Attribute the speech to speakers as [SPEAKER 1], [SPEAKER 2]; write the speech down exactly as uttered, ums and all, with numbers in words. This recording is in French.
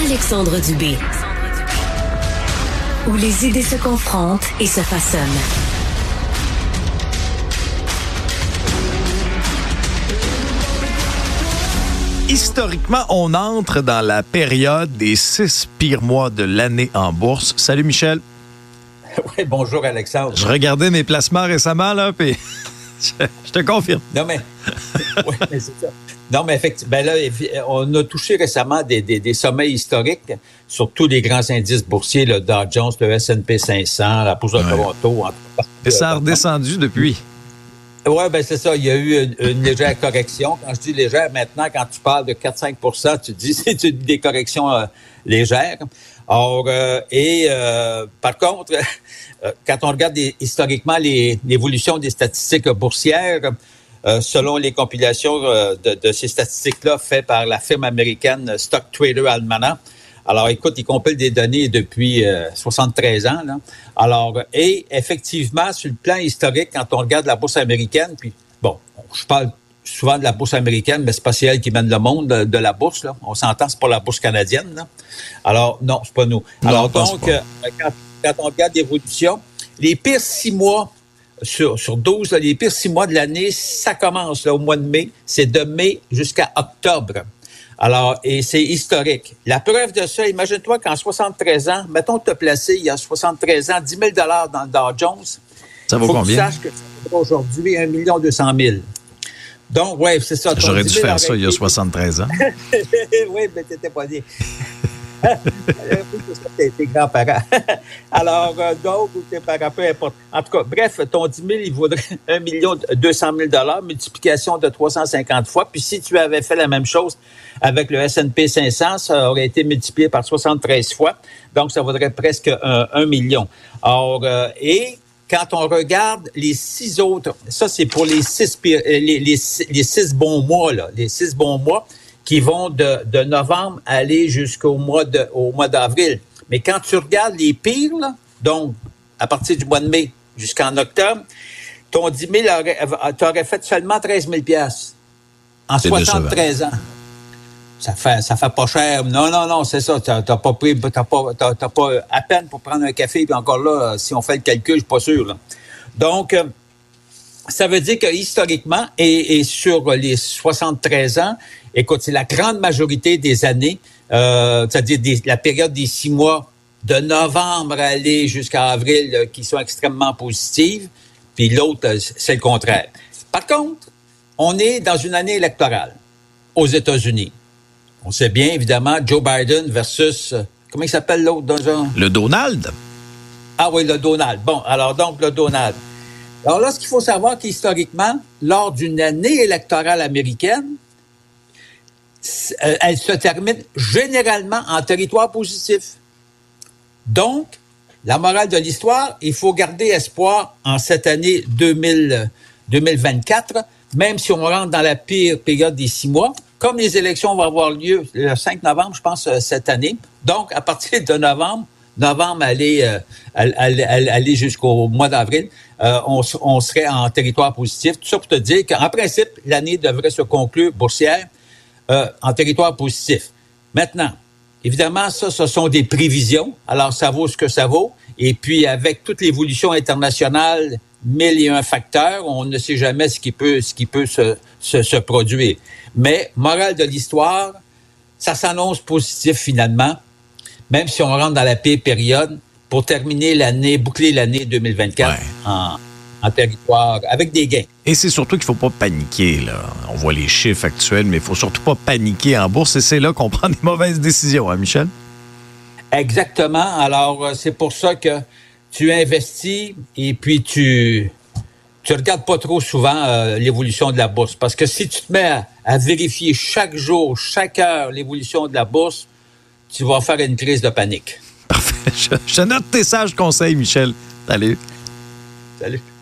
[SPEAKER 1] Alexandre Dubé. Où les idées se confrontent et se façonnent.
[SPEAKER 2] Historiquement, on entre dans la période des six pires mois de l'année en bourse. Salut Michel.
[SPEAKER 3] Oui, bonjour Alexandre.
[SPEAKER 2] Je regardais mes placements récemment, là, puis je, je te confirme.
[SPEAKER 3] Non, mais, oui, mais c'est ça. Non, mais effectivement, ben là, on a touché récemment des, des, des sommets historiques sur tous les grands indices boursiers, le Dow Jones, le S and P cinq cents, la Bourse de ouais. Toronto. En tout
[SPEAKER 2] Et ça a redescendu depuis.
[SPEAKER 3] Oui, ben c'est ça. Il y a eu une, une légère correction. Quand je dis légère, maintenant, quand tu parles de quatre à cinq pour cent, tu dis c'est une des corrections euh, légères. Or, euh, et euh, par contre, euh, quand on regarde les, historiquement les, l'évolution des statistiques boursières, euh, selon les compilations euh, de, de ces statistiques-là faites par la firme américaine Stock Trader Almanac, alors, écoute, ils compilent des données depuis euh, soixante-treize ans. Là. Alors, et effectivement, sur le plan historique, quand on regarde la bourse américaine, puis bon, je parle souvent de la bourse américaine, mais c'est pas elle qui mène le monde de, de la bourse. Là. On s'entend, c'est pas la bourse canadienne. Là. Alors, non, c'est pas nous.
[SPEAKER 2] Non,
[SPEAKER 3] Alors, donc, euh, quand, quand on regarde l'évolution, les pires six mois sur, sur douze, là, les pires six mois de l'année, ça commence là, au mois de mai. C'est de mai jusqu'à octobre. Alors, et c'est historique. La preuve de ça, imagine-toi qu'en soixante-treize ans, mettons te placer il y a soixante-treize ans, dix mille dollars dans le Dow Jones.
[SPEAKER 2] Ça vaut
[SPEAKER 3] faut
[SPEAKER 2] combien?
[SPEAKER 3] Que tu saches que ça vaut aujourd'hui un million deux cent mille. Donc, ouais, c'est ça.
[SPEAKER 2] J'aurais dû faire ça il y a soixante-treize ans.
[SPEAKER 3] Oui, mais t'étais pas né. Tes, tes grands-parents. Alors, euh, donc, tes parents, peu importe. En tout cas, bref, ton dix mille, il vaudrait un million deux cent mille dollars, multiplication de trois cent cinquante fois. Puis si tu avais fait la même chose avec le S and P cinq cents, ça aurait été multiplié par soixante-treize fois. Donc, ça vaudrait presque un, un million. Alors, euh, et quand on regarde les six autres, ça, c'est pour les six, les, les, les six bons mois, là, les six bons mois, qui vont de, de novembre aller jusqu'au mois de, au mois d'avril. Mais quand tu regardes les pires, là, donc à partir du mois de mai jusqu'en octobre, ton dix mille, tu aurais fait seulement treize mille dollars en soixante-treize ans. Ça fait, ça fait pas cher. Non, non, non, c'est ça. T'as, t'as pas pris, t'as pas, t'as, t'as pas à peine pour prendre un café, puis encore là, si on fait le calcul, je suis pas sûr, là. Donc, euh, ça veut dire que historiquement, et, et sur les soixante-treize ans, écoute, c'est la grande majorité des années, euh, c'est-à-dire des, la période des six mois de novembre à aller jusqu'à avril euh, qui sont extrêmement positives, puis l'autre, euh, c'est le contraire. Par contre, on est dans une année électorale aux États-Unis. On sait bien, évidemment, Joe Biden versus, euh, comment il s'appelle l'autre dans genre?
[SPEAKER 2] Le Donald.
[SPEAKER 3] Ah oui, le Donald. Bon, alors donc, le Donald. Alors là, ce qu'il faut savoir qu'historiquement, lors d'une année électorale américaine, elle se termine généralement en territoire positif. Donc, la morale de l'histoire, il faut garder espoir en cette année deux mille, deux mille vingt-quatre, même si on rentre dans la pire période des six mois, comme les élections vont avoir lieu le cinq novembre, je pense, cette année. Donc, à partir de novembre, novembre aller, euh, aller, aller jusqu'au mois d'avril, euh, on, on serait en territoire positif. Tout ça pour te dire qu'en principe, l'année devrait se conclure boursière euh, en territoire positif. Maintenant, évidemment, ça, ce sont des prévisions. Alors, ça vaut ce que ça vaut. Et puis, avec toute l'évolution internationale, mille et un facteurs, on ne sait jamais ce qui peut, ce qui peut se, se, se produire. Mais, morale de l'histoire, ça s'annonce positif finalement, même si on rentre dans la pire période, pour terminer l'année, boucler l'année deux mille vingt-quatre ouais. en, en territoire, avec des gains.
[SPEAKER 2] Et c'est surtout qu'il ne faut pas paniquer, là. On voit les chiffres actuels, mais il ne faut surtout pas paniquer en bourse, et c'est là qu'on prend des mauvaises décisions, hein, Michel?
[SPEAKER 3] Exactement. Alors, c'est pour ça que tu investis et puis tu tu regardes pas trop souvent euh, l'évolution de la bourse. Parce que si tu te mets à, à vérifier chaque jour, chaque heure l'évolution de la bourse, tu vas faire une crise de panique.
[SPEAKER 2] Parfait. Je, je note tes sages conseils, Michel. Salut.
[SPEAKER 3] Salut.